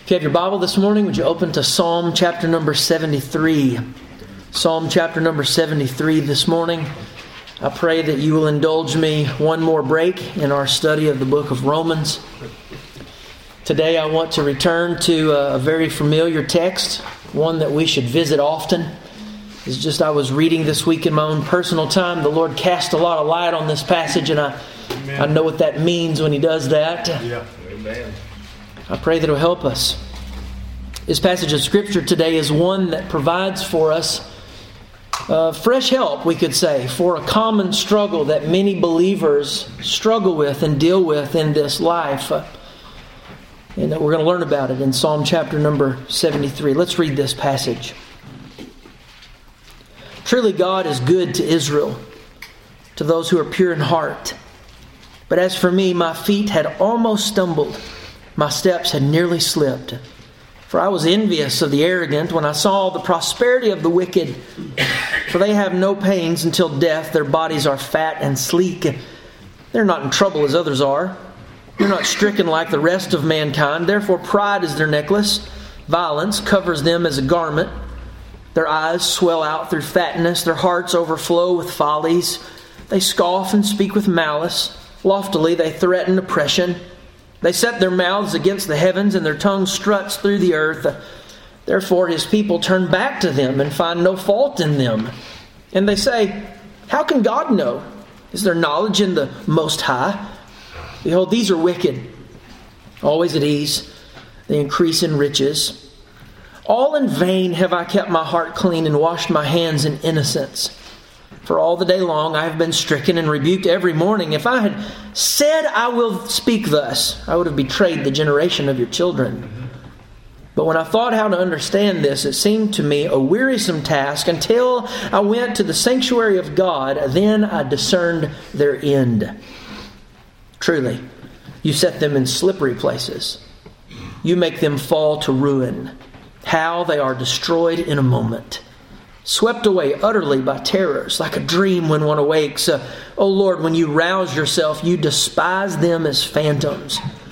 If you have your Bible this morning, would you open to Psalm chapter number 73? Psalm chapter number 73 this morning. I pray that you will indulge me one more break in our study of the book of Romans. Today I want to return to a very familiar text, one that we should visit often. It's just I was reading this week in my own personal time. The Lord cast a lot of light on this passage, and I know what that means when He does that. Yeah. Amen. I pray that it will help us. This passage of Scripture today is one that provides for us fresh help, we could say, for a common struggle that many believers struggle with and deal with in this life. And we're going to learn about it in Psalm chapter number 73. Let's read this passage. Truly God is good to Israel, to those who are pure in heart. But as for me, my feet had almost stumbled. My steps had nearly slipped. For I was envious of the arrogant when I saw the prosperity of the wicked. For they have no pains until death. Their bodies are fat and sleek. They're not in trouble as others are. They're not stricken like the rest of mankind. Therefore pride is their necklace. Violence covers them as a garment. Their eyes swell out through fatness. Their hearts overflow with follies. They scoff and speak with malice. Loftily they threaten oppression. They set their mouths against the heavens, and their tongue struts through the earth. Therefore His people turn back to them and find no fault in them. And they say, how can God know? Is there knowledge in the Most High? Behold, these are wicked, always at ease. They increase in riches. All in vain have I kept my heart clean and washed my hands in innocence. For all the day long I have been stricken and rebuked every morning. If I had said I will speak thus, I would have betrayed the generation of your children. But when I thought how to understand this, it seemed to me a wearisome task until I went to the sanctuary of God. Then I discerned their end. Truly, you set them in slippery places. You make them fall to ruin. How they are destroyed in a moment. Swept away utterly by terrors, like a dream when one awakes. O Lord, when you rouse yourself, you despise them as phantoms.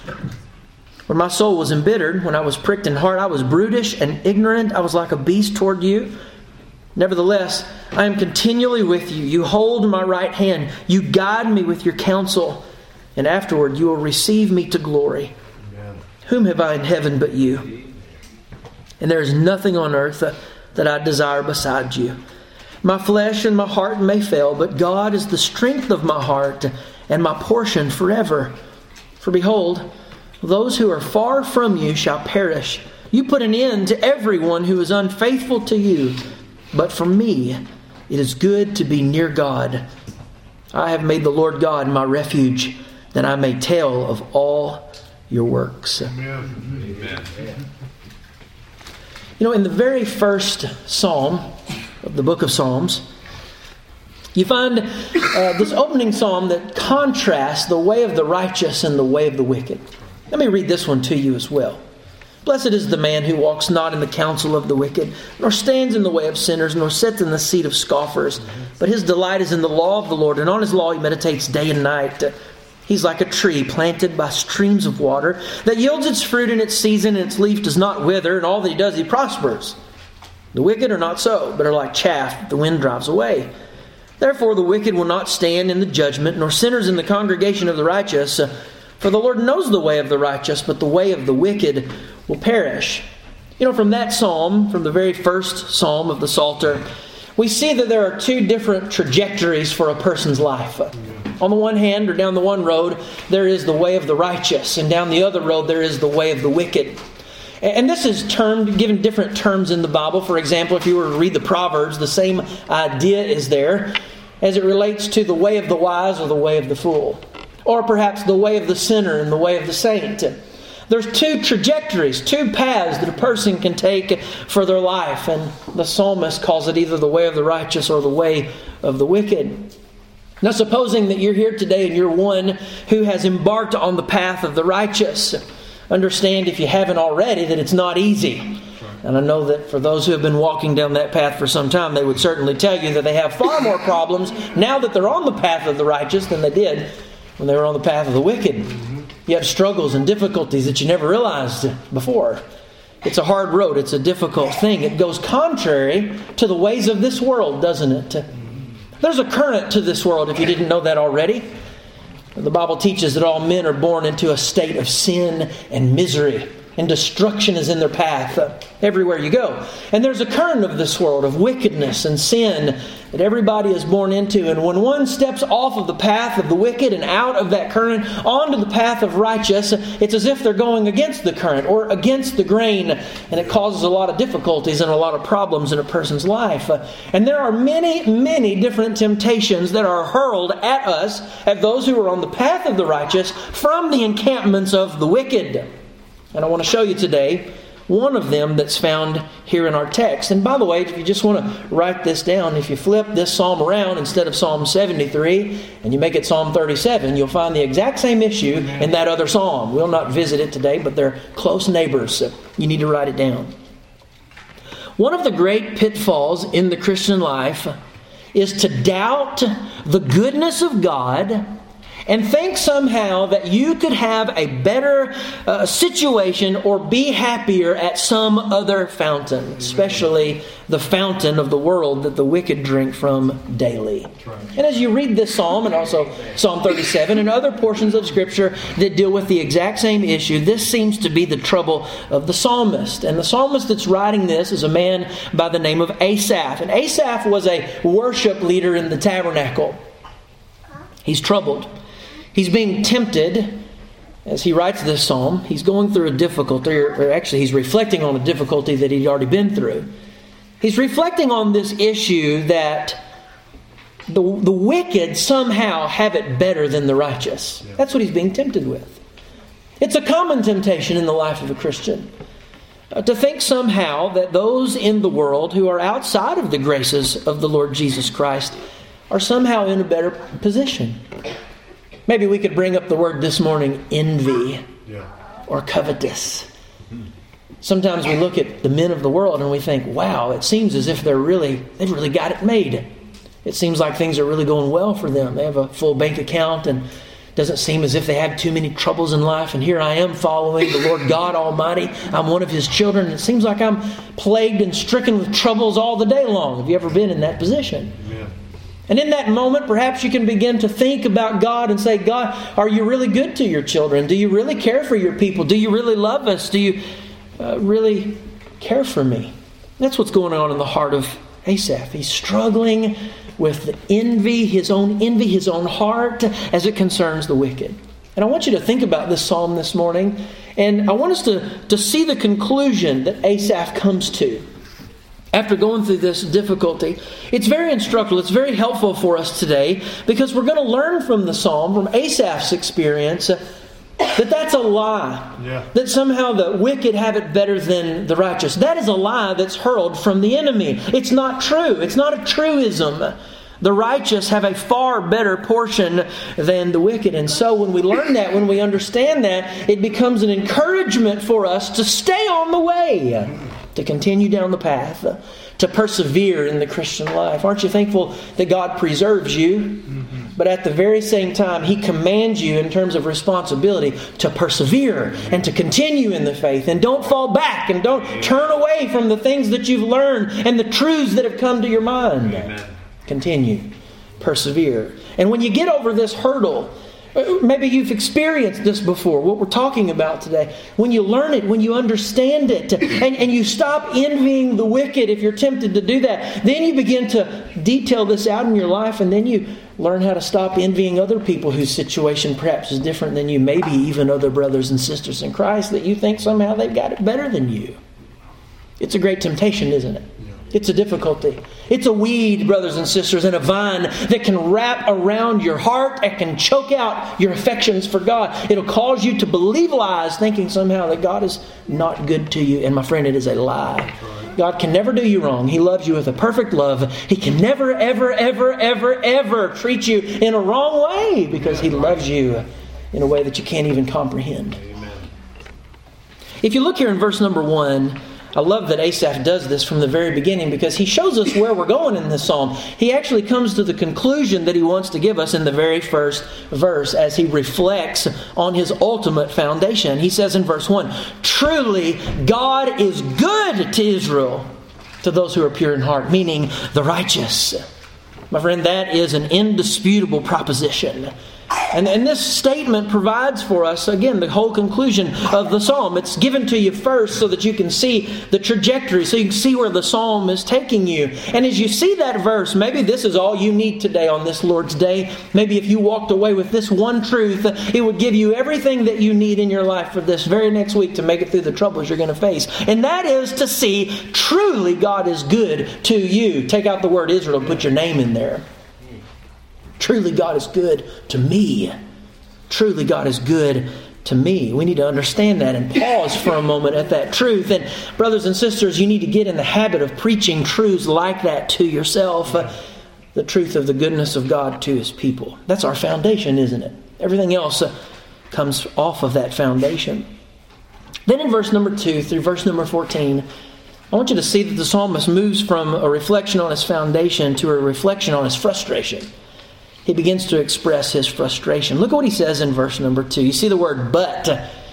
When my soul was embittered, when I was pricked in heart, I was brutish and ignorant. I was like a beast toward you. Nevertheless, I am continually with you. You hold my right hand. You guide me with your counsel. And afterward you will receive me to glory. Amen. Whom have I in heaven but you? And there is nothing on earth that I desire beside you. My flesh and my heart may fail, but God is the strength of my heart and my portion forever. For behold, those who are far from you shall perish. You put an end to everyone who is unfaithful to you. But for me, it is good to be near God. I have made the Lord God my refuge, that I may tell of all your works. Amen. Amen. You know, in the very first psalm of the book of Psalms, you find this opening psalm that contrasts the way of the righteous and the way of the wicked. Let me read this one to you as well. Blessed is the man who walks not in the counsel of the wicked, nor stands in the way of sinners, nor sits in the seat of scoffers. But his delight is in the law of the Lord, and on his law he meditates day and night. He's like a tree planted by streams of water that yields its fruit in its season, and its leaf does not wither, and all that he does, he prospers. The wicked are not so, but are like chaff that the wind drives away. Therefore the wicked will not stand in the judgment, nor sinners in the congregation of the righteous. For the Lord knows the way of the righteous, but the way of the wicked will perish. You know, from that psalm, from the very first psalm of the Psalter, we see that there are two different trajectories for a person's life. On the one hand, or down the one road, there is the way of the righteous, and down the other road there is the way of the wicked. And this is given different terms in the Bible. For example, if you were to read the Proverbs, the same idea is there as it relates to the way of the wise or the way of the fool. Or perhaps the way of the sinner and the way of the saint. There's two trajectories, two paths that a person can take for their life. And the psalmist calls it either the way of the righteous or the way of the wicked. Now, supposing that you're here today and you're one who has embarked on the path of the righteous, understand, if you haven't already, that it's not easy. And I know that for those who have been walking down that path for some time, they would certainly tell you that they have far more problems now that they're on the path of the righteous than they did when they were on the path of the wicked. You have struggles and difficulties that you never realized before. It's a hard road. It's a difficult thing. It goes contrary to the ways of this world, doesn't it? There's a current to this world, if you didn't know that already. The Bible teaches that all men are born into a state of sin and misery, and destruction is in their path everywhere you go. And there's a current of this world of wickedness and sin that everybody is born into. And when one steps off of the path of the wicked and out of that current onto the path of righteous, it's as if they're going against the current or against the grain. And it causes a lot of difficulties and a lot of problems in a person's life. And there are many, many different temptations that are hurled at us, at those who are on the path of the righteous, from the encampments of the wicked. And I want to show you today one of them that's found here in our text. And by the way, if you just want to write this down, if you flip this psalm around instead of Psalm 73 and you make it Psalm 37, you'll find the exact same issue in that other psalm. We'll not visit it today, but they're close neighbors, so you need to write it down. One of the great pitfalls in the Christian life is to doubt the goodness of God and think somehow that you could have a better situation or be happier at some other fountain, especially the fountain of the world that the wicked drink from daily. And as you read this psalm, and also Psalm 37 and other portions of Scripture that deal with the exact same issue, this seems to be the trouble of the psalmist. And the psalmist that's writing this is a man by the name of Asaph. And Asaph was a worship leader in the tabernacle. He's troubled. He's being tempted as he writes this psalm. He's going through a difficulty, or actually he's reflecting on a difficulty that he'd already been through. He's reflecting on this issue that the wicked somehow have it better than the righteous. That's what he's being tempted with. It's a common temptation in the life of a Christian to think somehow that those in the world who are outside of the graces of the Lord Jesus Christ are somehow in a better position. Maybe we could bring up the word this morning, envy or covetous. Sometimes we look at the men of the world and we think, wow, it seems as if they've really got it made. It seems like things are really going well for them. They have a full bank account and it doesn't seem as if they have too many troubles in life. And here I am following the Lord God Almighty. I'm one of His children. It seems like I'm plagued and stricken with troubles all the day long. Have you ever been in that position? Yeah. And in that moment, perhaps you can begin to think about God and say, God, are you really good to your children? Do you really care for your people? Do you really love us? Do you really care for me? That's what's going on in the heart of Asaph. He's struggling with the envy, his own heart, as it concerns the wicked. And I want you to think about this psalm this morning. And I want us to see the conclusion that Asaph comes to. After going through this difficulty, it's very instructive. It's very helpful for us today because we're going to learn from the psalm, from Asaph's experience, that that's a lie. Yeah. That somehow the wicked have it better than the righteous. That is a lie that's hurled from the enemy. It's not true. It's not a truism. The righteous have a far better portion than the wicked. And so when we learn that, when we understand that, it becomes an encouragement for us to stay on the way, to continue down the path, to persevere in the Christian life. Aren't you thankful that God preserves you? Mm-hmm. But at the very same time, He commands you in terms of responsibility to persevere and to continue in the faith. And don't fall back and don't turn away from the things that you've learned and the truths that have come to your mind. Amen. Continue. Persevere. And when you get over this hurdle, maybe you've experienced this before, what we're talking about today. When you learn it, when you understand it, and you stop envying the wicked if you're tempted to do that, then you begin to detail this out in your life, and then you learn how to stop envying other people whose situation perhaps is different than you, maybe even other brothers and sisters in Christ that you think somehow they've got it better than you. It's a great temptation, isn't it? It's a difficulty. It's a weed, brothers and sisters, and a vine that can wrap around your heart and can choke out your affections for God. It'll cause you to believe lies, thinking somehow that God is not good to you. And my friend, it is a lie. God can never do you wrong. He loves you with a perfect love. He can never, ever, ever, ever, ever treat you in a wrong way because He loves you in a way that you can't even comprehend. If you look here in verse number 1, I love that Asaph does this from the very beginning because he shows us where we're going in this psalm. He actually comes to the conclusion that he wants to give us in the very first verse as he reflects on his ultimate foundation. He says in verse 1, "Truly God is good to Israel, to those who are pure in heart," meaning the righteous. My friend, that is an indisputable proposition. And this statement provides for us, again, the whole conclusion of the psalm. It's given to you first so that you can see the trajectory, so you can see where the psalm is taking you. And as you see that verse, maybe this is all you need today on this Lord's Day. Maybe if you walked away with this one truth, it would give you everything that you need in your life for this very next week to make it through the troubles you're going to face. And that is to see truly God is good to you. Take out the word Israel, put your name in there. Truly God is good to me. Truly God is good to me. We need to understand that and pause for a moment at that truth. And brothers and sisters, you need to get in the habit of preaching truths like that to yourself. The truth of the goodness of God to His people. That's our foundation, isn't it? Everything else comes off of that foundation. Then in verse number 2 through verse number 14, I want you to see that the psalmist moves from a reflection on his foundation to a reflection on his frustration. He begins to express his frustration. Look at what he says in verse number 2. You see the word "but."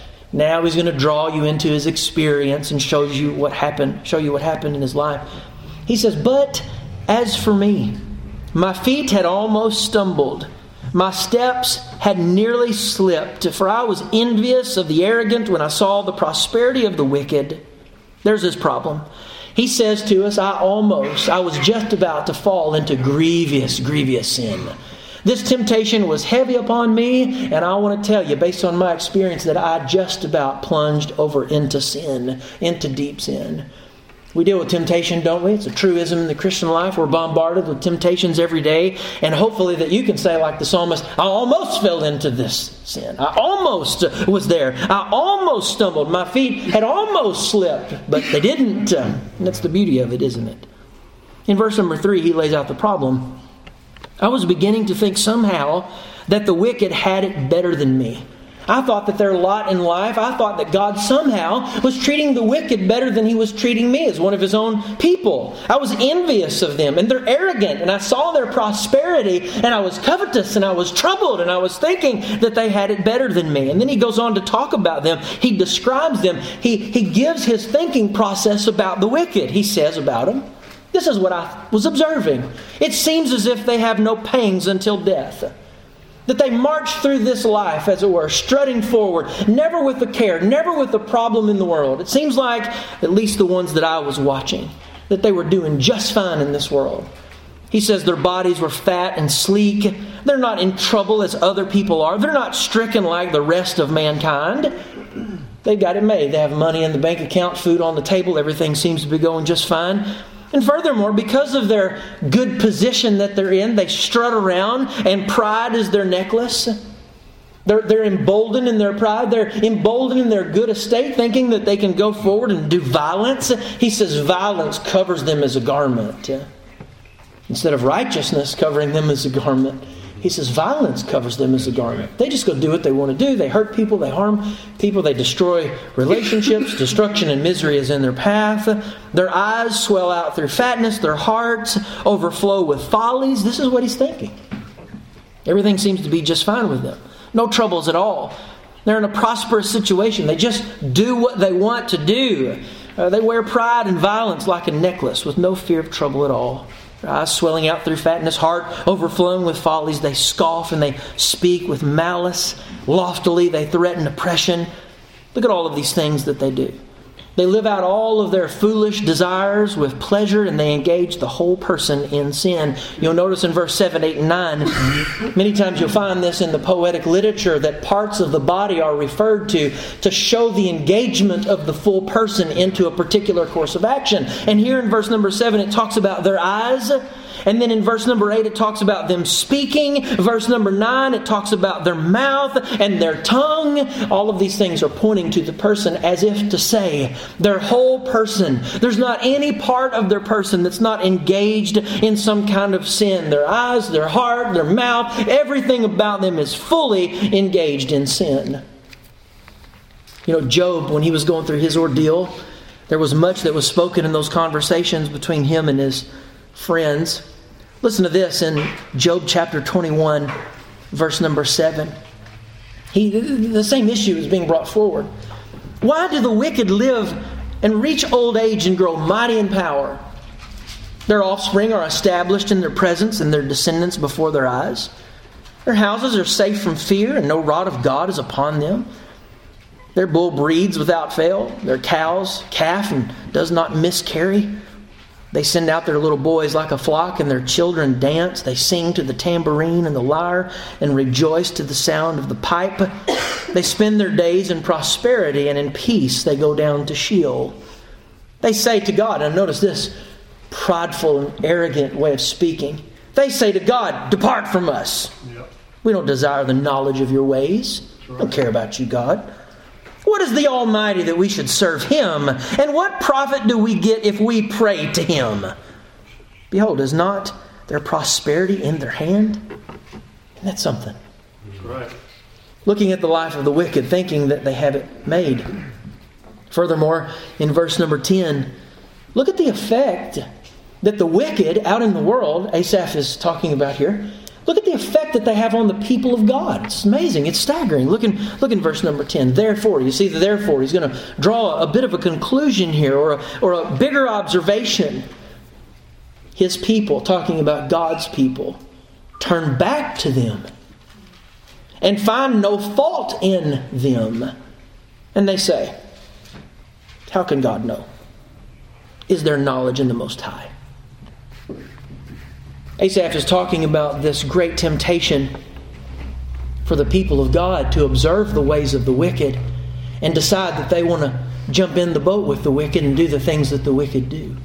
Now he's going to draw you into his experience and show you what happened in his life. He says, "But as for me, my feet had almost stumbled. My steps had nearly slipped. For I was envious of the arrogant when I saw the prosperity of the wicked." There's his problem. He says to us, I was just about to fall into grievous sin. This temptation was heavy upon me, and I want to tell you, based on my experience, that I just about plunged over into sin, into deep sin. We deal with temptation, don't we? It's a truism in the Christian life. We're bombarded with temptations every day, and hopefully that you can say like the psalmist, I almost fell into this sin. I almost was there. I almost stumbled. My feet had almost slipped, but they didn't. That's the beauty of it, isn't it? In verse number 3, he lays out the problem. I was beginning to think somehow that the wicked had it better than me. I thought that their lot in life, I thought that God somehow was treating the wicked better than He was treating me as one of His own people. I was envious of them, and they're arrogant, and I saw their prosperity, and I was covetous, and I was troubled, and I was thinking that they had it better than me. And then he goes on to talk about them. He describes them. He gives his thinking process about the wicked. He says about them, this is what I was observing. It seems as if they have no pangs until death. That they march through this life, as it were, strutting forward, never with a care, never with a problem in the world. It seems like, at least the ones that I was watching, that they were doing just fine in this world. He says their bodies were fat and sleek. They're not in trouble as other people are. They're not stricken like the rest of mankind. They've got it made. They have money in the bank account, food on the table. Everything seems to be going just fine. And furthermore, because of their good position that they're in, they strut around, and pride is their necklace. They're emboldened in their pride. They're emboldened in their good estate, thinking that they can go forward and do violence. He says violence covers them as a garment. Instead of righteousness covering them as a garment, he says violence covers them as a garment. They just go do what they want to do. They hurt people. They harm people. They destroy relationships. Destruction and misery is in their path. Their eyes swell out through fatness. Their hearts overflow with follies. This is what he's thinking. Everything seems to be just fine with them. No troubles at all. They're in a prosperous situation. They just do what they want to do. They wear pride and violence like a necklace with no fear of trouble at all. Their eyes swelling out through fatness, heart overflowing with follies. They scoff and they speak with malice. Loftily they threaten oppression. Look at all of these things that they do. They live out all of their foolish desires with pleasure, and they engage the whole person in sin. You'll notice in verse 7, 8, and 9, many times you'll find this in the poetic literature, that parts of the body are referred to show the engagement of the full person into a particular course of action. And here in verse number 7, it talks about their eyes. And then in verse number 8, it talks about them speaking. Verse number 9, it talks about their mouth and their tongue. All of these things are pointing to the person as if to say, their whole person. There's not any part of their person that's not engaged in some kind of sin. Their eyes, their heart, their mouth, everything about them is fully engaged in sin. You know, Job, when he was going through his ordeal, There was much that was spoken in those conversations between him and his friends. Listen to this in Job chapter 21, verse number 7. The same issue is being brought forward. Why do the wicked live and reach old age and grow mighty in power? Their offspring are established in their presence and their descendants before their eyes. Their houses are safe from fear, and no rod of God is upon them. Their bull breeds without fail. Their cows calf and does not miscarry. They send out their little boys like a flock, and their children dance. They sing to the tambourine and the lyre, and rejoice to the sound of the pipe. They spend their days in prosperity, and in peace they go down to Sheol. They say to God, and notice this prideful and arrogant way of speaking. They say to God, "Depart from us. Yep. We don't desire the knowledge of your ways. Right. Don't care about you, God. What is the Almighty that we should serve Him? And what profit do we get if we pray to Him? Behold, is not their prosperity in their hand?" And that's something. Right. Looking at the life of the wicked, thinking that they have it made. Furthermore, in verse number 10, look at the effect that the wicked out in the world, Asaph is talking about here, look at the effect that they have on the people of God. It's amazing. It's staggering. Look in verse number 10. Therefore, you see the therefore. He's going to draw a bit of a conclusion here, or a bigger observation. His people, talking about God's people, turn back to them and find no fault in them. And they say, how can God know? Is there knowledge in the Most High? Asaph is talking about this great temptation for the people of God to observe the ways of the wicked and decide that they want to jump in the boat with the wicked and do the things that the wicked do.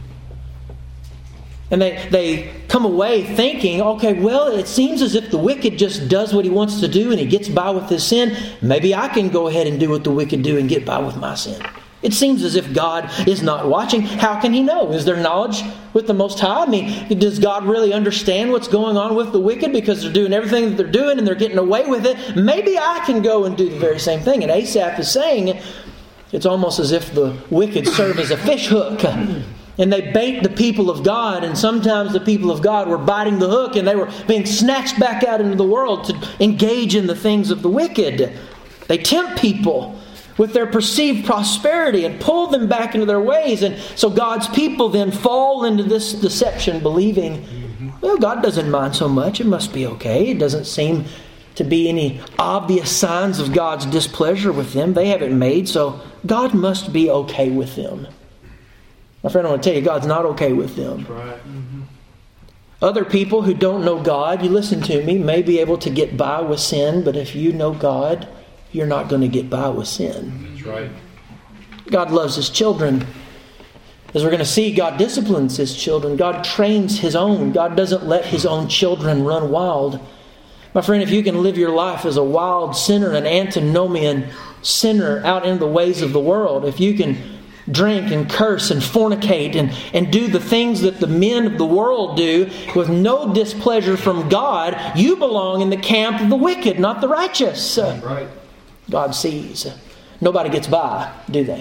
And they come away thinking, okay, well, it seems as if the wicked just does what he wants to do and he gets by with his sin. Maybe I can go ahead and do what the wicked do and get by with my sin. It seems as if God is not watching. How can He know? Is there knowledge with the Most High? I mean, does God really understand what's going on with the wicked because they're doing everything that they're doing and they're getting away with it? Maybe I can go and do the very same thing. And Asaph is saying it's almost as if the wicked serve as a fish hook. And they bait the people of God, and sometimes the people of God were biting the hook and they were being snatched back out into the world to engage in the things of the wicked. They tempt people with their perceived prosperity and pull them back into their ways. And so God's people then fall into this deception, believing, well, God doesn't mind so much. It must be okay. It doesn't seem to be any obvious signs of God's displeasure with them. They have it made, so God must be okay with them. My friend, I want to tell you, God's not okay with them. Right. Mm-hmm. Other people who don't know God, you listen to me, may be able to get by with sin, but if you know God, you're not going to get by with sin. That's right. God loves His children. As we're going to see, God disciplines His children. God trains His own. God doesn't let His own children run wild. My friend, if you can live your life as a wild sinner, an antinomian sinner out in the ways of the world, if you can drink and curse and fornicate and do the things that the men of the world do with no displeasure from God, you belong in the camp of the wicked, not the righteous. Right. God sees. Nobody gets by, do they?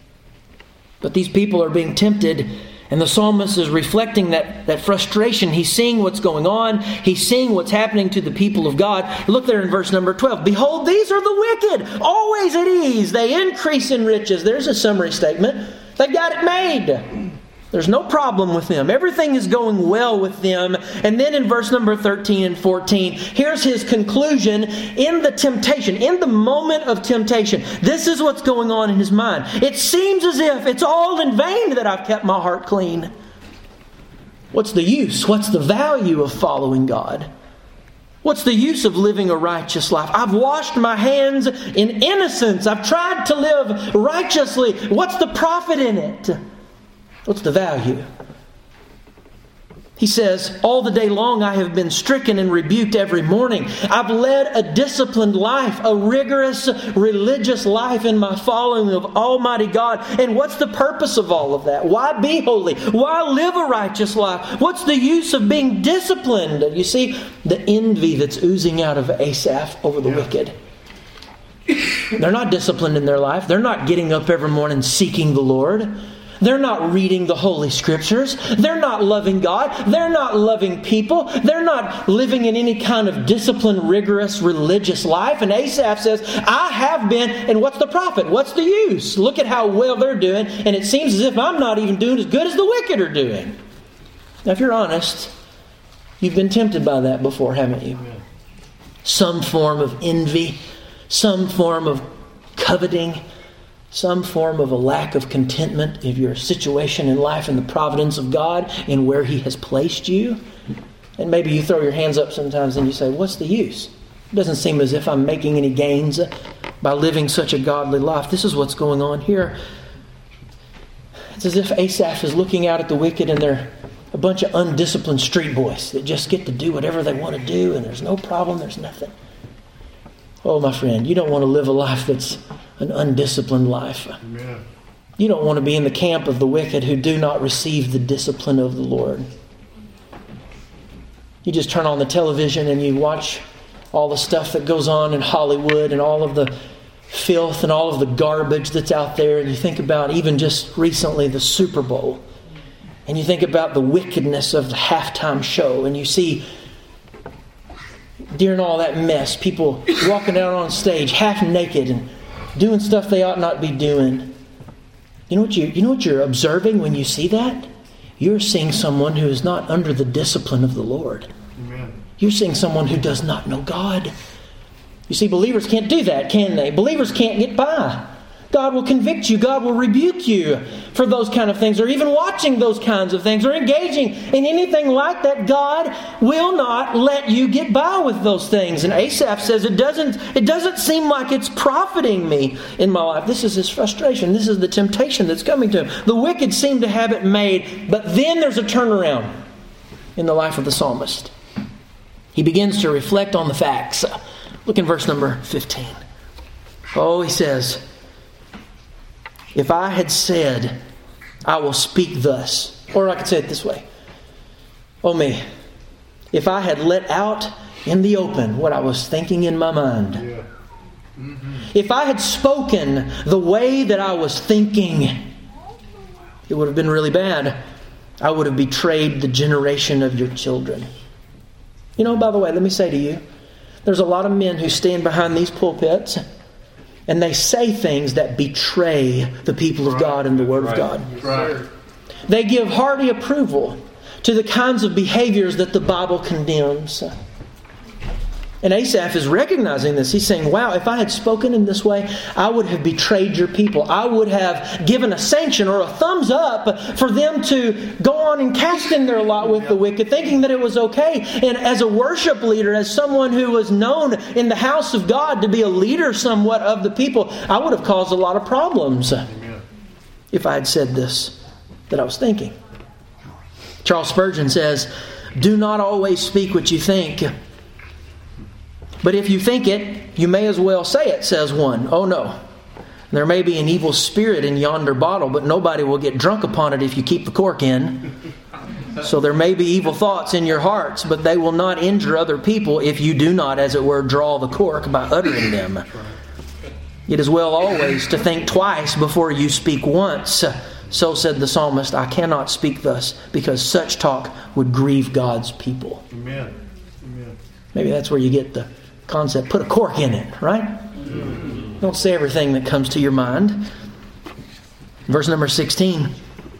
But these people are being tempted, and the psalmist is reflecting that frustration. He's seeing what's going on. He's seeing what's happening to the people of God. Look there in verse number 12. Behold, these are the wicked, always at ease. They increase in riches. There's a summary statement. They've got it made. There's no problem with them. Everything is going well with them. And then in verse number 13 and 14, here's his conclusion in the temptation, in the moment of temptation. This is what's going on in his mind. It seems as if it's all in vain that I've kept my heart clean. What's the use? What's the value of following God? What's the use of living a righteous life? I've washed my hands in innocence. I've tried to live righteously. What's the profit in it? What's the value? He says, all the day long I have been stricken and rebuked every morning. I've led a disciplined life, a rigorous religious life in my following of Almighty God. And what's the purpose of all of that? Why be holy? Why live a righteous life? What's the use of being disciplined? You see, the envy that's oozing out of Asaph over the wicked. They're not disciplined in their life. They're not getting up every morning seeking the Lord. They're not reading the Holy Scriptures. They're not loving God. They're not loving people. They're not living in any kind of disciplined, rigorous, religious life. And Asaph says, I have been, and what's the profit? What's the use? Look at how well they're doing, and it seems as if I'm not even doing as good as the wicked are doing. Now, if you're honest, you've been tempted by that before, haven't you? Some form of envy, some form of coveting, some form of a lack of contentment of your situation in life and the providence of God and where He has placed you. And maybe you throw your hands up sometimes and you say, what's the use? It doesn't seem as if I'm making any gains by living such a godly life. This is what's going on here. It's as if Asaph is looking out at the wicked and they're a bunch of undisciplined street boys that just get to do whatever they want to do and there's no problem, there's nothing. Oh, my friend, you don't want to live a life that's an undisciplined life. Amen. You don't want to be in the camp of the wicked who do not receive the discipline of the Lord. You just turn on the television and you watch all the stuff that goes on in Hollywood and all of the filth and all of the garbage that's out there, and you think about even just recently the Super Bowl, and you think about the wickedness of the halftime show, and you see during all that mess, people walking out on stage half naked and doing stuff they ought not be doing. You know what you're observing when you see that? You're seeing someone who is not under the discipline of the Lord. Amen. You're seeing someone who does not know God. You see, believers can't do that, can they? Believers can't get by. God will convict you. God will rebuke you for those kind of things, or even watching those kinds of things, or engaging in anything like that. God will not let you get by with those things. And Asaph says, it doesn't seem like it's profiting me in my life. This is his frustration. This is the temptation that's coming to him. The wicked seem to have it made, but then there's a turnaround in the life of the psalmist. He begins to reflect on the facts. Look in verse number 15. Oh, he says, if I had said, I will speak thus, or I could say it this way. Oh me, if I had let out in the open what I was thinking in my mind. Yeah. Mm-hmm. If I had spoken the way that I was thinking, it would have been really bad. I would have betrayed the generation of your children. You know, by the way, let me say to you, there's a lot of men who stand behind these pulpits and they say things that betray the people of God and the Word of God. Right. They give hearty approval to the kinds of behaviors that the Bible condemns. And Asaph is recognizing this. He's saying, wow, if I had spoken in this way, I would have betrayed your people. I would have given a sanction or a thumbs up for them to go on and cast in their lot with the wicked, thinking that it was okay. And as a worship leader, as someone who was known in the house of God to be a leader somewhat of the people, I would have caused a lot of problems if I had said this that I was thinking. Charles Spurgeon says, do not always speak what you think. But if you think it, you may as well say it, says one. Oh no. There may be an evil spirit in yonder bottle, but nobody will get drunk upon it if you keep the cork in. So there may be evil thoughts in your hearts, but they will not injure other people if you do not, as it were, draw the cork by uttering them. It is well always to think twice before you speak once. So said the psalmist, I cannot speak thus, because such talk would grieve God's people. Amen. Amen. Maybe that's where you get the concept, put a cork in it, right? Don't say everything that comes to your mind. Verse number 16.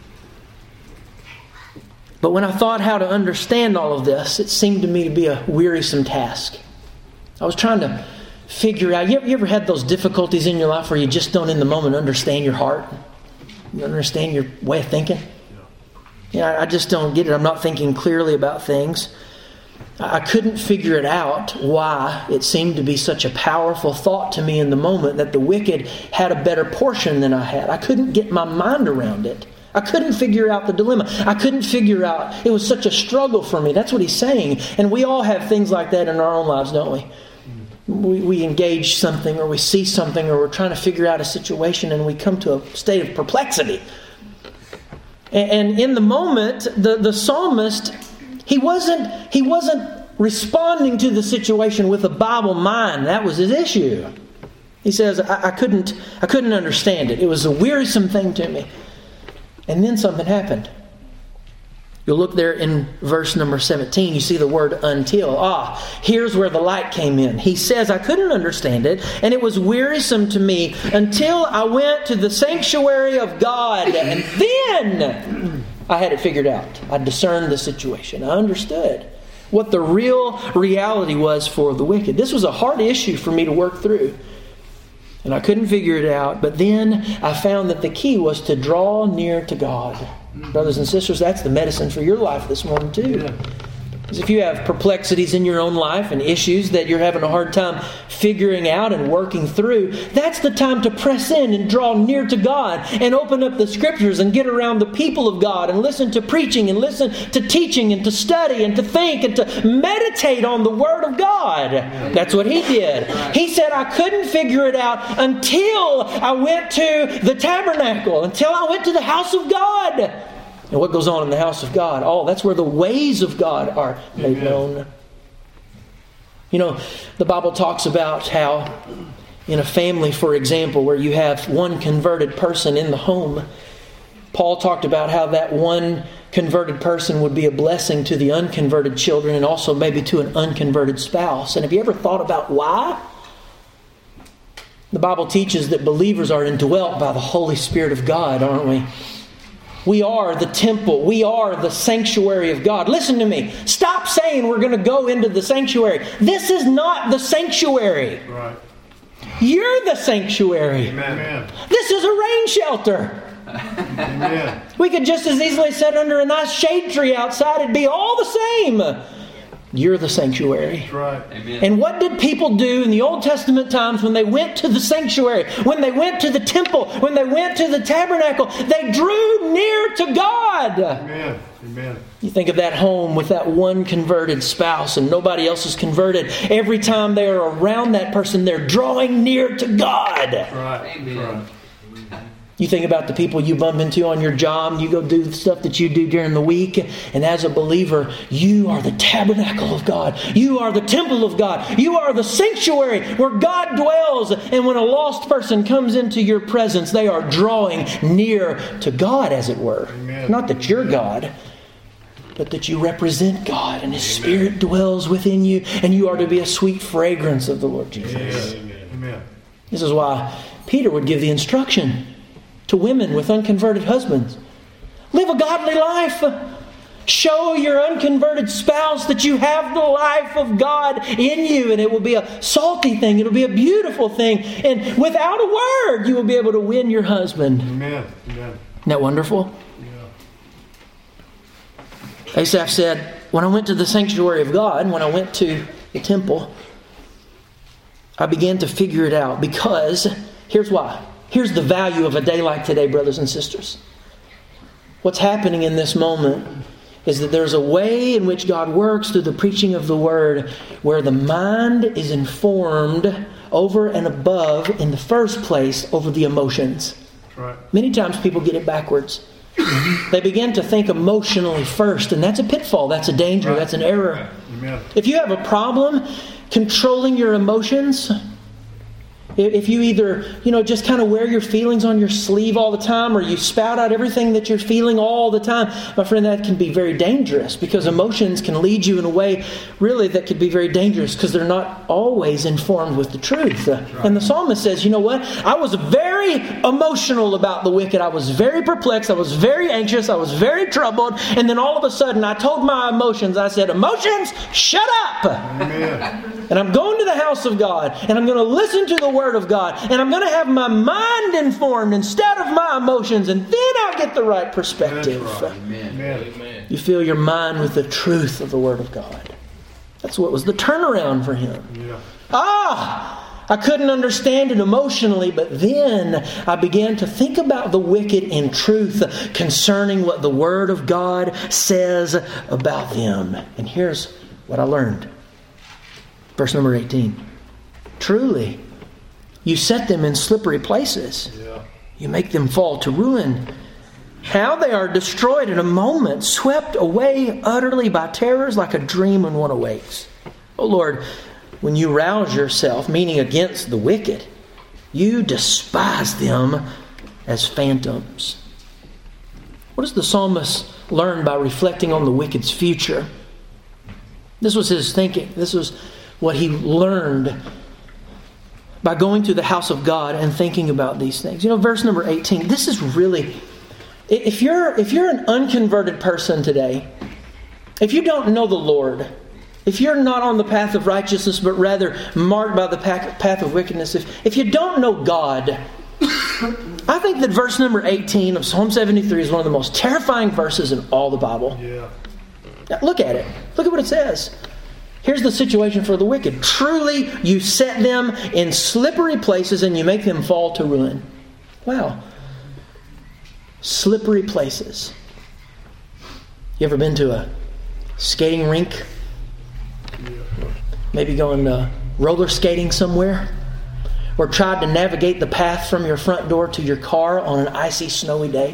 But when I thought how to understand all of this, it seemed to me to be a wearisome task. I was trying to figure out, you ever had those difficulties in your life where you just don't in the moment understand your heart? You understand your way of thinking? I just don't get it. I'm not thinking clearly about things. I couldn't figure it out why it seemed to be such a powerful thought to me in the moment that the wicked had a better portion than I had. I couldn't get my mind around it. I couldn't figure out the dilemma. I couldn't figure out. It was such a struggle for me. That's what he's saying. And we all have things like that in our own lives, don't we? We engage something, or we see something, or we're trying to figure out a situation, and we come to a state of perplexity. And in the moment, the psalmist, He wasn't responding to the situation with a Bible mind. That was his issue. He says, I couldn't understand it. It was a wearisome thing to me. And then something happened. You'll look there in verse number 17. You see the word until. Here's where the light came in. He says, I couldn't understand it, and it was wearisome to me until I went to the sanctuary of God. And then I had it figured out. I discerned the situation. I understood what the real reality was for the wicked. This was a hard issue for me to work through. And I couldn't figure it out. But then I found that the key was to draw near to God. Brothers and sisters, that's the medicine for your life this morning too. Because if you have perplexities in your own life and issues that you're having a hard time figuring out and working through, that's the time to press in and draw near to God and open up the Scriptures and get around the people of God and listen to preaching and listen to teaching and to study and to think and to meditate on the Word of God. That's what he did. He said, I couldn't figure it out until I went to the tabernacle, until I went to the house of God. And what goes on in the house of God? That's where the ways of God are made known. You know, the Bible talks about how in a family, for example, where you have one converted person in the home, Paul talked about how that one converted person would be a blessing to the unconverted children and also maybe to an unconverted spouse. And have you ever thought about why? The Bible teaches that believers are indwelt by the Holy Spirit of God, aren't we? We are the temple. We are the sanctuary of God. Listen to me. Stop saying we're going to go into the sanctuary. This is not the sanctuary. Right. You're the sanctuary. Amen. This is a rain shelter. Amen. We could just as easily sit under a nice shade tree outside. It'd be all the same. You're the sanctuary. That's right. Amen. And what did people do in the Old Testament times when they went to the sanctuary, when they went to the temple, when they went to the tabernacle? They drew near to God. Amen. Amen. You think of that home with that one converted spouse and nobody else is converted. Every time they are around that person, they're drawing near to God. That's right. Amen. That's right. You think about the people you bump into on your job. You go do the stuff that you do during the week. And as a believer, you are the tabernacle of God. You are the temple of God. You are the sanctuary where God dwells. And when a lost person comes into your presence, they are drawing near to God, as it were. Amen. Not that you're God, but that you represent God. And His Spirit dwells within you. And you are to be a sweet fragrance of the Lord Jesus. Amen. This is why Peter would give the instruction to women with unconverted husbands. Live a godly life. Show your unconverted spouse that you have the life of God in you, and it will be a salty thing. It will be a beautiful thing. And without a word, you will be able to win your husband. Amen. Amen. Isn't that wonderful? Yeah. Asaph said, when I went to the sanctuary of God, when I went to the temple, I began to figure it out, because here's why. Here's the value of a day like today, brothers and sisters. What's happening in this moment is that there's a way in which God works through the preaching of the Word where the mind is informed over and above, in the first place, over the emotions. Right. Many times people get it backwards. They begin to think emotionally first, and that's a pitfall, that's a danger, that's an error. Amen. If you have a problem controlling your emotions, if you either, just kind of wear your feelings on your sleeve all the time, or you spout out everything that you're feeling all the time, my friend, that can be very dangerous, because emotions can lead you in a way really that could be very dangerous, because they're not always informed with the truth. And the psalmist says, you know what? I was very emotional about the wicked. I was very perplexed. I was very anxious. I was very troubled. And then all of a sudden I told my emotions, I said, emotions, shut up. Amen. And I'm going to the house of God, and I'm going to listen to the Word of God, and I'm going to have my mind informed instead of my emotions, and then I'll get the right perspective. Right. Amen. Amen. You fill your mind with the truth of the Word of God. That's what was the turnaround for him. Yeah. I couldn't understand it emotionally, but then I began to think about the wicked in truth concerning what the Word of God says about them. And here's what I learned. Verse number 18. Truly, you set them in slippery places. Yeah. You make them fall to ruin. How they are destroyed in a moment, swept away utterly by terrors like a dream when one awakes. Oh Lord, when you rouse yourself, meaning against the wicked, you despise them as phantoms. What does the psalmist learn by reflecting on the wicked's future? This was his thinking. This was what he learned by going to the house of God and thinking about these things. Verse number 18, this is really... If you're an unconverted person today, if you don't know the Lord, if you're not on the path of righteousness, but rather marked by the path of wickedness, if you don't know God, I think that verse number 18 of Psalm 73 is one of the most terrifying verses in all the Bible. Yeah. Now, look at it. Look at what it says. Here's the situation for the wicked. Truly, you set them in slippery places and you make them fall to ruin. Wow. Slippery places. You ever been to a skating rink? Maybe going roller skating somewhere? Or tried to navigate the path from your front door to your car on an icy, snowy day?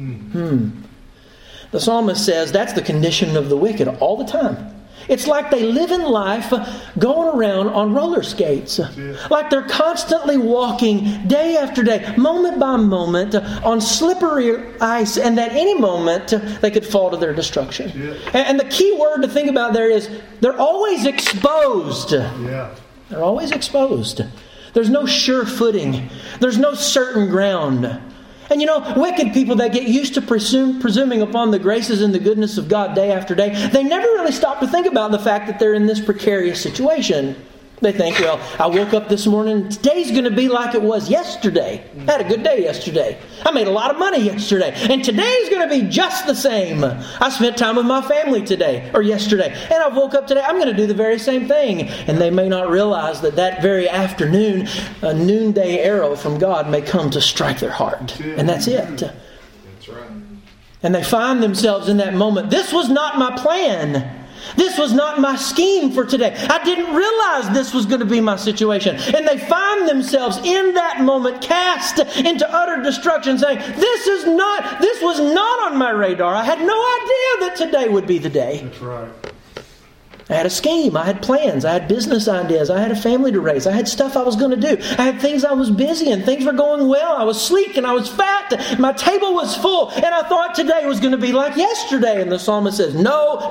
The psalmist says that's the condition of the wicked all the time. It's like they live in life going around on roller skates. Like they're constantly walking day after day, moment by moment, on slippery ice, and at any moment they could fall to their destruction. And the key word to think about there is they're always exposed. They're always exposed. There's no sure footing. There's no certain ground. And wicked people that get used to presuming upon the graces and the goodness of God day after day, they never really stop to think about the fact that they're in this precarious situation. They think, well, I woke up this morning, today's going to be like it was yesterday. I had a good day yesterday. I made a lot of money yesterday. And today's going to be just the same. I spent time with my family today or yesterday. And I woke up today, I'm going to do the very same thing. And they may not realize that very afternoon, a noonday arrow from God may come to strike their heart. And that's it. That's right. And they find themselves in that moment. This was not my plan. This was not my scheme for today. I didn't realize this was going to be my situation. And they find themselves in that moment cast into utter destruction, saying, this was not on my radar. I had no idea that today would be the day. That's right. I had a scheme. I had plans. I had business ideas. I had a family to raise. I had stuff I was going to do. I had things I was busy in. Things were going well. I was sleek and I was fat. My table was full. And I thought today was going to be like yesterday. And the psalmist says, no.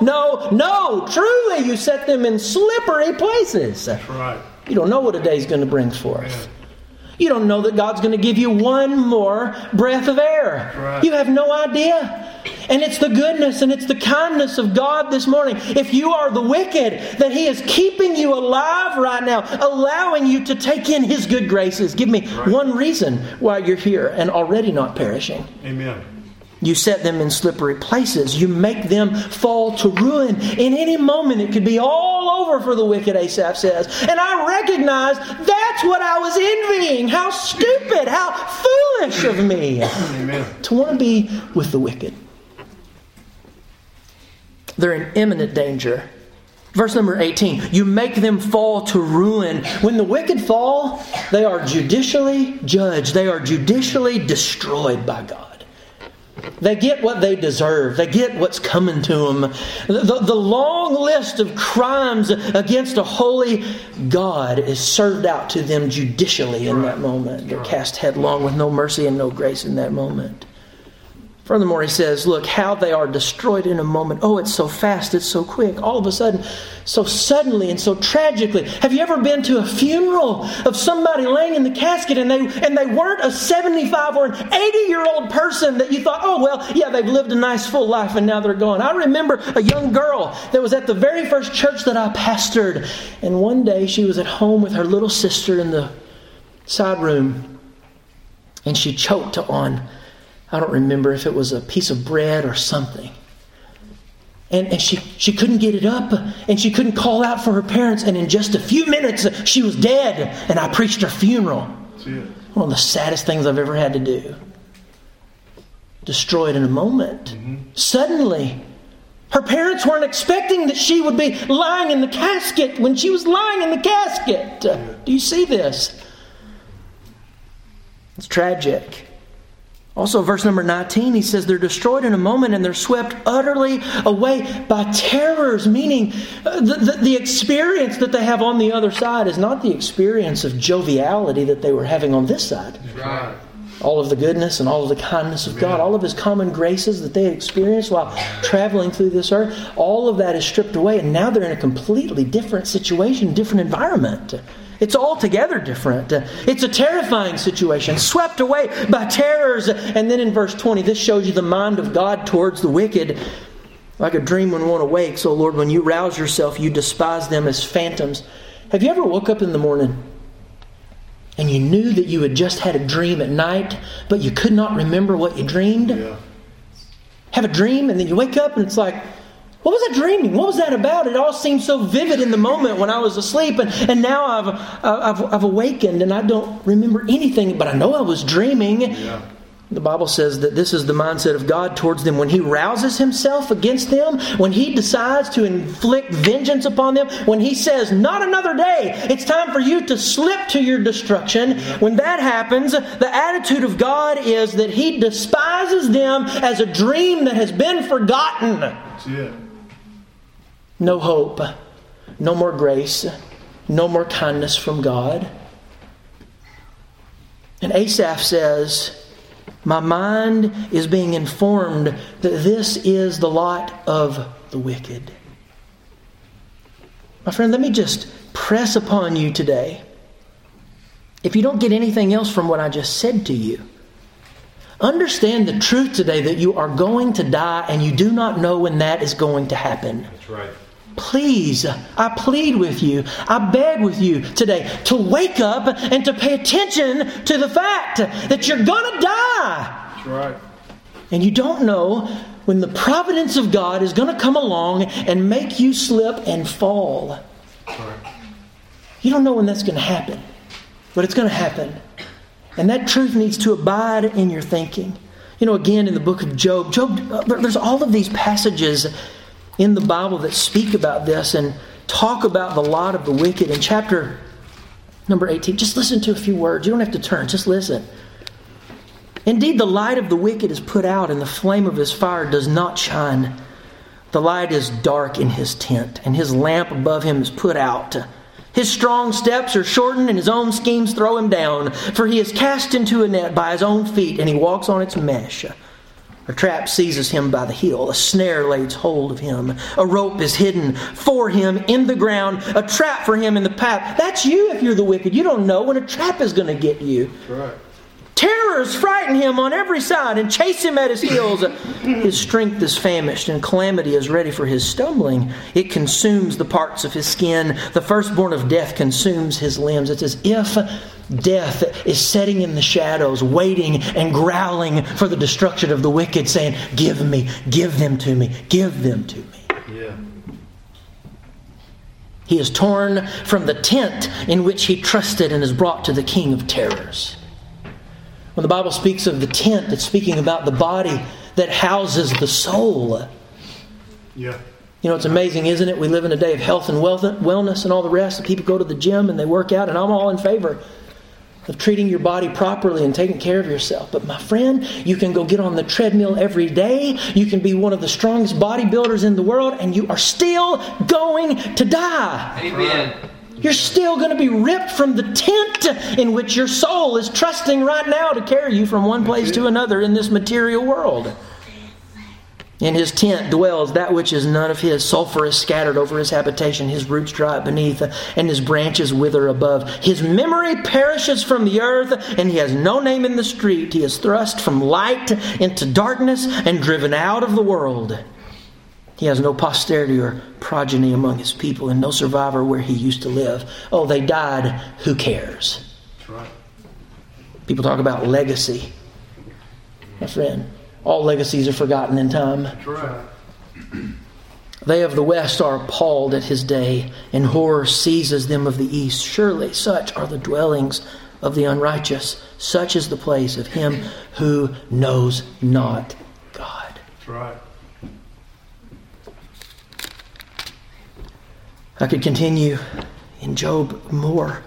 Truly, you set them in slippery places. That's right. You don't know what a day's going to bring forth. You don't know that God's going to give you one more breath of air. Right. You have no idea. And it's the goodness and it's the kindness of God this morning. If you are the wicked, that He is keeping you alive right now, allowing you to take in His good graces. Give me one reason why you're here and already not perishing. Amen. You set them in slippery places. You make them fall to ruin. In any moment, it could be all over for the wicked, Asaph says. And I recognize that's what I was envying. How stupid, how foolish of me. Amen. To want to be with the wicked. They're in imminent danger. Verse number 18, you make them fall to ruin. When the wicked fall, they are judicially judged. They are judicially destroyed by God. They get what they deserve. They get what's coming to them. The long list of crimes against a holy God is served out to them judicially in that moment. They're cast headlong with no mercy and no grace in that moment. Furthermore, he says, look, how they are destroyed in a moment. Oh, it's so fast, it's so quick. All of a sudden, so suddenly and so tragically. Have you ever been to a funeral of somebody laying in the casket and they weren't a 75 or an 80-year-old person that you thought, oh, well, yeah, they've lived a nice full life and now they're gone. I remember a young girl that was at the very first church that I pastored. And one day she was at home with her little sister in the side room. And she choked on, I don't remember if it was a piece of bread or something. And she couldn't get it up. And she couldn't call out for her parents. And in just a few minutes, she was dead. And I preached her funeral. One of the saddest things I've ever had to do. Destroyed in a moment. Mm-hmm. Suddenly. Her parents weren't expecting that she would be lying in the casket when she was lying in the casket. Do you see this? It's tragic. Also, verse number 19, he says they're destroyed in a moment and they're swept utterly away by terrors, meaning the experience that they have on the other side is not the experience of joviality that they were having on this side. Right. all of the goodness and all of the kindness of God, all of His common graces that they had experienced while traveling through this earth, all of that is stripped away, and now they're in a completely different situation, different environment. It's altogether different. It's a terrifying situation, swept away by terrors. And then in verse 20, this shows you the mind of God towards the wicked. Like a dream when one awakes, O Lord, when you rouse yourself, you despise them as phantoms. Have you ever woke up in the morning and you knew that you had just had a dream at night, but you could not remember what you dreamed? Yeah. Have a dream and then you wake up and it's like, what was I dreaming? What was that about? It all seemed so vivid in the moment when I was asleep, and now I've awakened and I don't remember anything, but I know I was dreaming. Yeah. The Bible says that this is the mindset of God towards them. When He rouses Himself against them, when He decides to inflict vengeance upon them, when He says, not another day, it's time for you to slip to your destruction. When that happens, the attitude of God is that He despises them as a dream that has been forgotten. That's it. No hope, no more grace, no more kindness from God. And Asaph says, my mind is being informed that this is the lot of the wicked. My friend, let me just press upon you today. If you don't get anything else from what I just said to you, understand the truth today that you are going to die and you do not know when that is going to happen. That's right. Please, I plead with you, I beg with you today to wake up and to pay attention to the fact that you're going to die. That's right. And you don't know when the providence of God is going to come along and make you slip and fall. That's right. You don't know when that's going to happen, but it's going to happen. And that truth needs to abide in your thinking. You know, again, in the book of Job, there's all of these passages in the Bible that speak about this and talk about the lot of the wicked. In chapter number 18, just listen to a few words. You don't have to turn, just listen. Indeed, the light of the wicked is put out, and the flame of his fire does not shine. The light is dark in his tent, and his lamp above him is put out. His strong steps are shortened, and his own schemes throw him down. For he is cast into a net by his own feet, and he walks on its mesh. A trap seizes him by the heel. A snare lays hold of him. A rope is hidden for him in the ground. A trap for him in the path. That's you if you're the wicked. You don't know when a trap is going to get you. That's right. Terrors frighten him on every side and chase him at his heels. His strength is famished and calamity is ready for his stumbling. It consumes the parts of his skin. The firstborn of death consumes his limbs. It's as if death is sitting in the shadows, waiting and growling for the destruction of the wicked, saying, give them to me, give them to me. Yeah. He is torn from the tent in which he trusted and is brought to the king of terrors. When the Bible speaks of the tent, it's speaking about the body that houses the soul. Yeah. You know, it's amazing, isn't it? We live in a day of health and wellness and all the rest. People go to the gym and they work out, and I'm all in favor of treating your body properly and taking care of yourself. But my friend, you can go get on the treadmill every day. You can be one of the strongest bodybuilders in the world, and you are still going to die. Amen. You're still going to be ripped from the tent in which your soul is trusting right now to carry you from one place to another in this material world. In his tent dwells that which is none of his. Sulfur is scattered over his habitation. His roots dry up beneath, and his branches wither above. His memory perishes from the earth, and he has no name in the street. He is thrust from light into darkness and driven out of the world. He has no posterity or progeny among his people, and no survivor where he used to live. Oh, they died. Who cares? That's right. People talk about legacy. My friend, all legacies are forgotten in time. That's right. They of the west are appalled at his day, and horror seizes them of the east. Surely such are the dwellings of the unrighteous. Such is the place of him who knows not God. That's right. I could continue in Job more.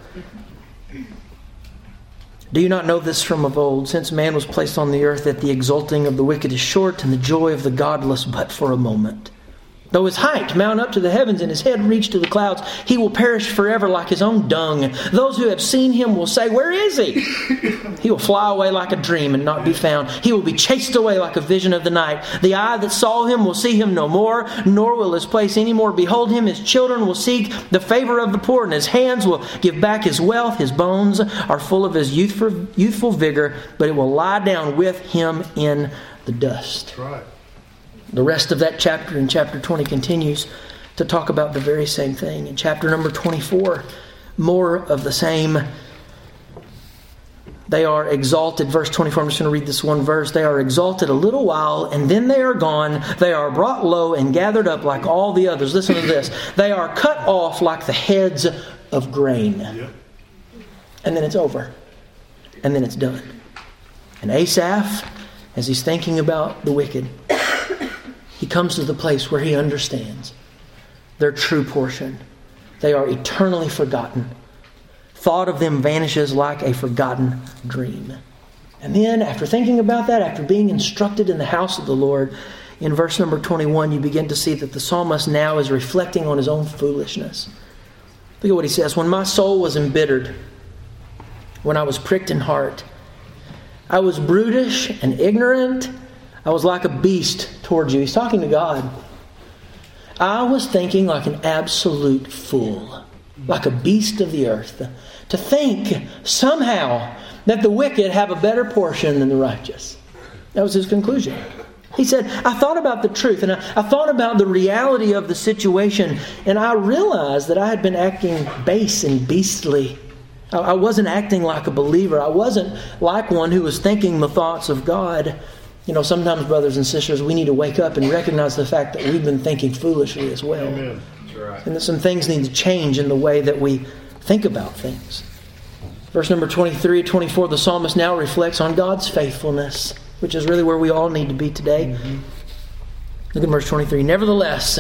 Do you not know this from of old? Since man was placed on the earth, that the exulting of the wicked is short, and the joy of the godless but for a moment. Though his height mount up to the heavens and his head reach to the clouds, he will perish forever like his own dung. Those who have seen him will say, where is he? He will fly away like a dream and not be found. He will be chased away like a vision of the night. The eye that saw him will see him no more, nor will his place any more behold him. His children will seek the favor of the poor, and his hands will give back his wealth. His bones are full of his youthful vigor, but it will lie down with him in the dust. That's right. The rest of that chapter in chapter 20 continues to talk about the very same thing. In chapter number 24, more of the same. They are exalted. Verse 24, I'm just going to read this one verse. They are exalted a little while, and then they are gone. They are brought low and gathered up like all the others. Listen to this. They are cut off like the heads of grain. Yep. And then it's over. And then it's done. And Asaph, as he's thinking about the wicked, he comes to the place where he understands their true portion. They are eternally forgotten. Thought of them vanishes like a forgotten dream. And then, after thinking about that, after being instructed in the house of the Lord, in verse number 21, you begin to see that the psalmist now is reflecting on his own foolishness. Look at what he says. When my soul was embittered, when I was pricked in heart, I was brutish and ignorant. I was like a beast towards you. He's talking to God. I was thinking like an absolute fool, like a beast of the earth, to think somehow that the wicked have a better portion than the righteous. That was his conclusion. He said, I thought about the truth, and I thought about the reality of the situation, and I realized that I had been acting base and beastly. I wasn't acting like a believer. I wasn't like one who was thinking the thoughts of God. You know, sometimes, brothers and sisters, we need to wake up and recognize the fact that we've been thinking foolishly as well. Amen. That's right. And that some things need to change in the way that we think about things. Verse number 23, 24, the psalmist now reflects on God's faithfulness, which is really where we all need to be today. Mm-hmm. Look at verse 23. Nevertheless,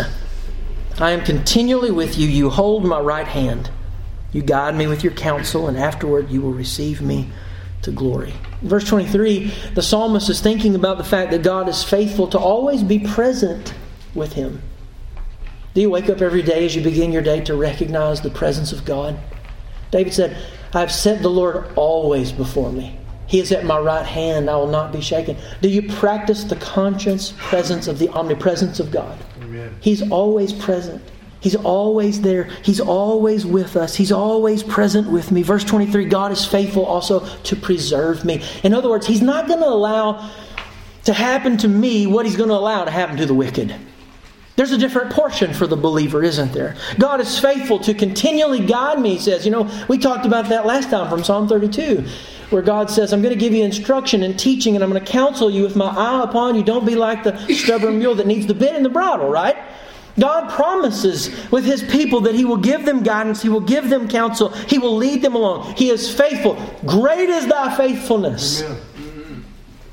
I am continually with you. You hold my right hand. You guide me with your counsel, and afterward you will receive me to glory. In verse 23, the psalmist is thinking about the fact that God is faithful to always be present with him. Do you wake up every day as you begin your day to recognize the presence of God? David said, I have set the Lord always before me. He is at my right hand. I will not be shaken. Do you practice the conscious presence of the omnipresence of God? Amen. He's always present. He's always there. He's always with us. He's always present with me. Verse 23, God is faithful also to preserve me. In other words, He's not going to allow to happen to me what He's going to allow to happen to the wicked. There's a different portion for the believer, isn't there? God is faithful to continually guide me, He says. You know, we talked about that last time from Psalm 32, where God says, I'm going to give you instruction and teaching, and I'm going to counsel you with my eye upon you. Don't be like the stubborn mule that needs the bit and the bridle, right? God promises with His people that He will give them guidance. He will give them counsel. He will lead them along. He is faithful. Great is thy faithfulness. Amen.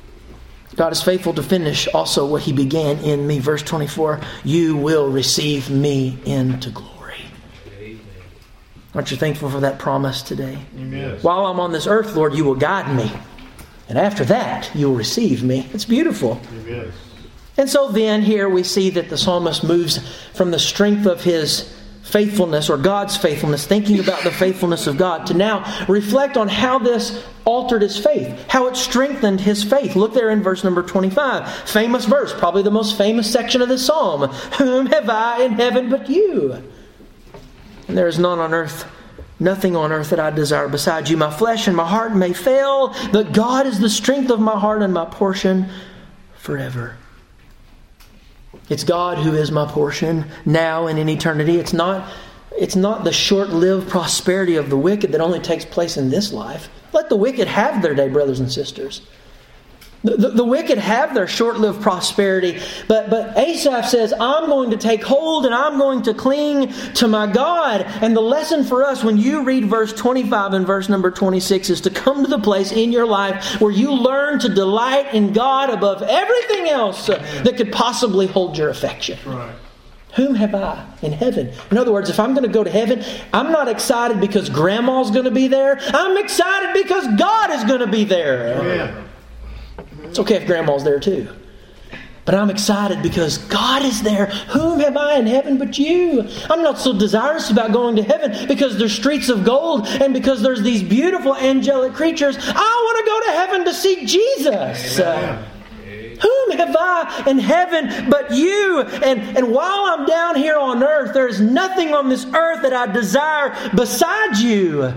God is faithful to finish also what He began in me. Verse 24, you will receive me into glory. Amen. Aren't you thankful for that promise today? Amen. While I'm on this earth, Lord, you will guide me. And after that, you will receive me. It's beautiful. Amen. And so then here we see that the psalmist moves from the strength of his faithfulness, or God's faithfulness, thinking about the faithfulness of God, to now reflect on how this altered his faith, how it strengthened his faith. Look there in verse number 25. Famous verse, probably the most famous section of this psalm. Whom have I in heaven but you? And there is none on earth, nothing on earth that I desire besides you. My flesh and my heart may fail, but God is the strength of my heart and my portion forever. It's God who is my portion now and in eternity. It's not the short-lived prosperity of the wicked that only takes place in this life. Let the wicked have their day, brothers and sisters. The wicked have their short-lived prosperity. But Asaph says, I'm going to take hold and I'm going to cling to my God. And the lesson for us when you read verse 25 and verse number 26 is to come to the place in your life where you learn to delight in God above everything else that could possibly hold your affection. Right. Whom have I in heaven? In other words, if I'm going to go to heaven, I'm not excited because Grandma's going to be there. I'm excited because God is going to be there. Amen. It's okay if Grandma's there too. But I'm excited because God is there. Whom have I in heaven but you? I'm not so desirous about going to heaven because there's streets of gold and because there's these beautiful angelic creatures. I want to go to heaven to see Jesus. Whom have I in heaven but you? And while I'm down here on earth, there's nothing on this earth that I desire besides you.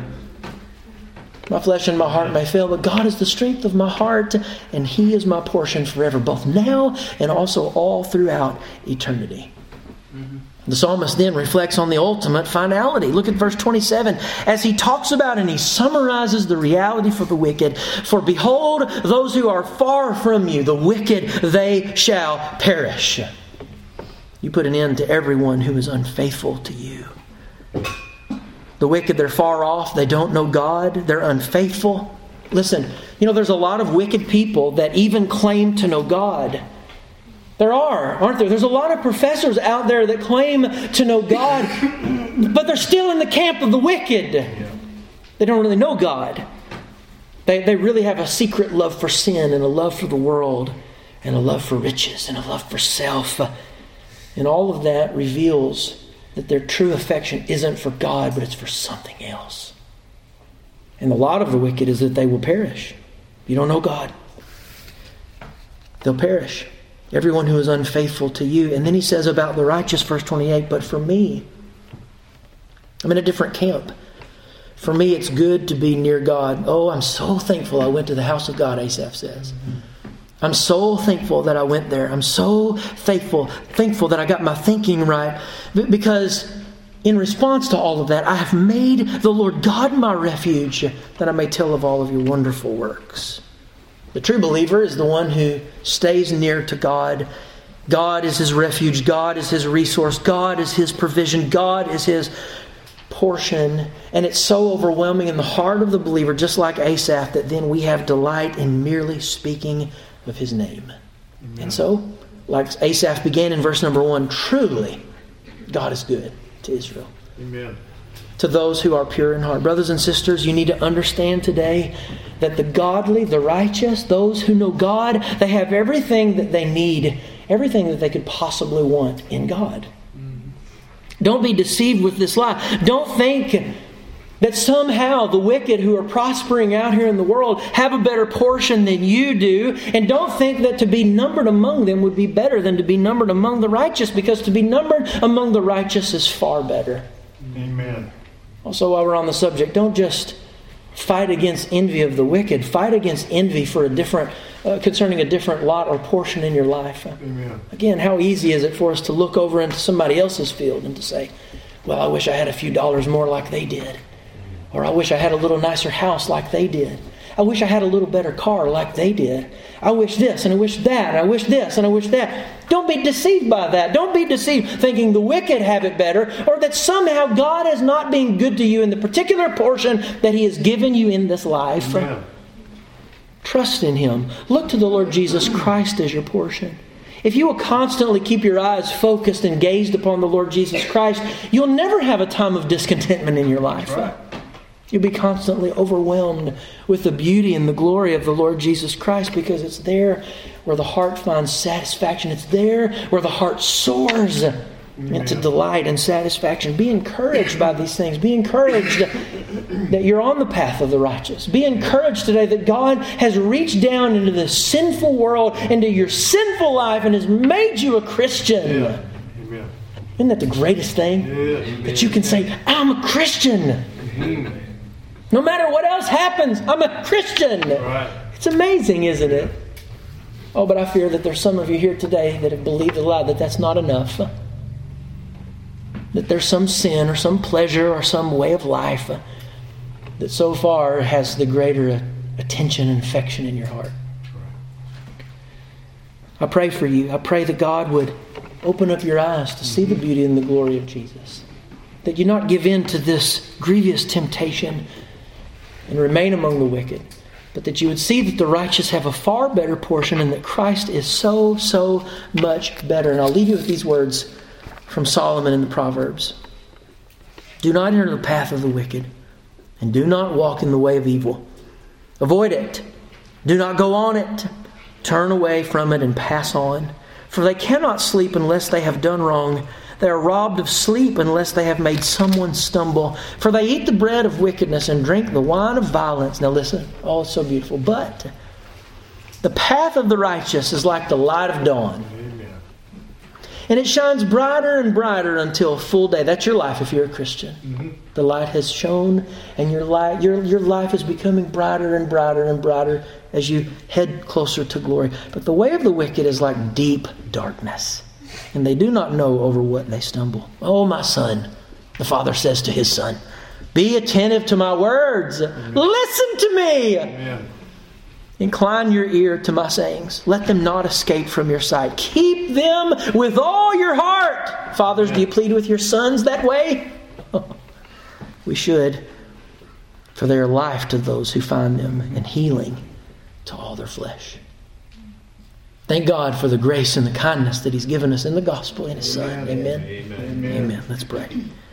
My flesh and my heart may fail, but God is the strength of my heart, and He is my portion forever, both now and also all throughout eternity. The psalmist then reflects on the ultimate finality. Look at verse 27 as he talks about and he summarizes the reality for the wicked. For behold, those who are far from you, the wicked, they shall perish. You put an end to everyone who is unfaithful to you. The wicked, they're far off. They don't know God. They're unfaithful. Listen, there's a lot of wicked people that even claim to know God. There are, aren't there? There's a lot of professors out there that claim to know God, but they're still in the camp of the wicked. They don't really know God. They really have a secret love for sin and a love for the world and a love for riches and a love for self. And all of that reveals that their true affection isn't for God, but it's for something else. And the lot of the wicked is that they will perish. You don't know God. They'll perish. Everyone who is unfaithful to you. And then he says about the righteous, verse 28, but for me, I'm in a different camp. For me, it's good to be near God. Oh, I'm so thankful I went to the house of God, Asaph says. I'm so thankful that I went there. I'm so thankful that I got my thinking right. Because in response to all of that, I have made the Lord God my refuge, that I may tell of all of your wonderful works. The true believer is the one who stays near to God. God is his refuge. God is his resource. God is his provision. God is his portion. And it's so overwhelming in the heart of the believer, just like Asaph, that then we have delight in merely speaking of his name. Amen. And so, like Asaph began in verse number 1, truly God is good to Israel. Amen. To those who are pure in heart. Brothers and sisters, you need to understand today that the godly, the righteous, those who know God, they have everything that they need, everything that they could possibly want in God. Don't be deceived with this lie. Don't think that somehow the wicked who are prospering out here in the world have a better portion than you do. And don't think that to be numbered among them would be better than to be numbered among the righteous, because to be numbered among the righteous is far better. Amen. Also, while we're on the subject, don't just fight against envy of the wicked. Fight against envy for concerning a different lot or portion in your life. Amen. Again, how easy is it for us to look over into somebody else's field and to say, well, I wish I had a few dollars more like they did. Or I wish I had a little nicer house like they did. I wish I had a little better car like they did. I wish this and I wish that and I wish this and I wish that. Don't be deceived by that. Don't be deceived thinking the wicked have it better, or that somehow God is not being good to you in the particular portion that He has given you in this life. Amen. Trust in Him. Look to the Lord Jesus Christ as your portion. If you will constantly keep your eyes focused and gazed upon the Lord Jesus Christ, you'll never have a time of discontentment in your life. That's right. You'll be constantly overwhelmed with the beauty and the glory of the Lord Jesus Christ, because it's there where the heart finds satisfaction. It's there where the heart soars into delight and satisfaction. Be encouraged by these things. Be encouraged that you're on the path of the righteous. Be encouraged today that God has reached down into this sinful world, into your sinful life, and has made you a Christian. Yeah. Amen. Isn't that the greatest thing? Yeah. That you can say, I'm a Christian. Amen. No matter what else happens, I'm a Christian. Right. It's amazing, isn't it? Oh, but I fear that there's some of you here today that have believed a lie that that's not enough. That there's some sin or some pleasure or some way of life that so far has the greater attention and affection in your heart. I pray for you. I pray that God would open up your eyes to see the beauty and the glory of Jesus. That you not give in to this grievous temptation and remain among the wicked, but that you would see that the righteous have a far better portion and that Christ is so, so much better. And I'll leave you with these words from Solomon in the Proverbs. Do not enter the path of the wicked, and do not walk in the way of evil. Avoid it. Do not go on it. Turn away from it and pass on. For they cannot sleep unless they have done wrong. They are robbed of sleep unless they have made someone stumble. For they eat the bread of wickedness and drink the wine of violence. Now listen, oh, it's so beautiful. But the path of the righteous is like the light of dawn. And it shines brighter and brighter until full day. That's your life if you're a Christian. Mm-hmm. The light has shone, and your life is becoming brighter and brighter and brighter as you head closer to glory. But the way of the wicked is like deep darkness, and they do not know over what they stumble. Oh, my son, the father says to his son, be attentive to my words. Mm-hmm. Listen to me. Amen. Incline your ear to my sayings. Let them not escape from your sight. Keep them with all your heart. Fathers, do you plead with your sons that way? We should. For they are life to those who find them and healing to all their flesh. Thank God for the grace and the kindness that He's given us in the gospel in His Son. Amen. Amen. Amen. Let's pray.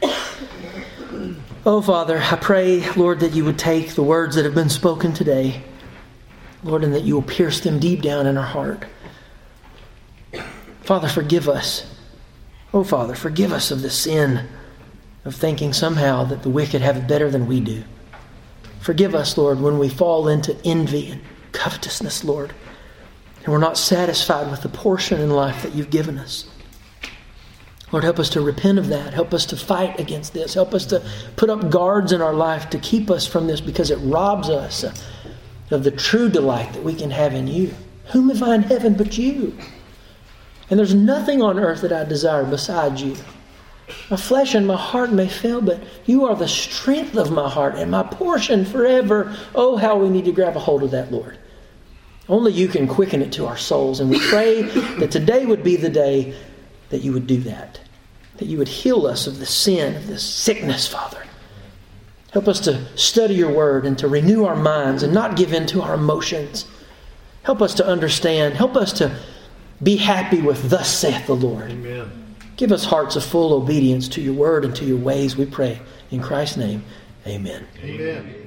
Oh, Father, I pray, Lord, that you would take the words that have been spoken today, Lord, and that you will pierce them deep down in our heart. Father, forgive us. Oh, Father, forgive us of the sin of thinking somehow that the wicked have it better than we do. Forgive us, Lord, when we fall into envy and covetousness, Lord, and we're not satisfied with the portion in life that you've given us. Lord, help us to repent of that. Help us to fight against this. Help us to put up guards in our life to keep us from this, because it robs us of the true delight that we can have in you. Whom have I in heaven but you? And there's nothing on earth that I desire besides you. My flesh and my heart may fail, but you are the strength of my heart and my portion forever. Oh, how we need to grab a hold of that, Lord. Only you can quicken it to our souls. And we pray that today would be the day that you would do that. That you would heal us of the sin, of this sickness, Father. Help us to study your word and to renew our minds and not give in to our emotions. Help us to understand. Help us to be happy with thus saith the Lord. Amen. Give us hearts of full obedience to your word and to your ways, we pray. In Christ's name, amen. Amen.